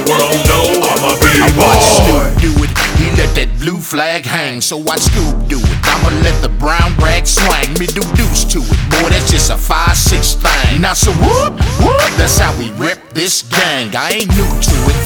world know I'm a big I watch boy. Snoop do it, he let that blue flag hang. So watch Scoop do it, I'ma let the brown rag swing. Me do deuce to it, boy, that's just a 5-6 thing. Now so whoop, whoop, that's how we rep this gang. I ain't new to it.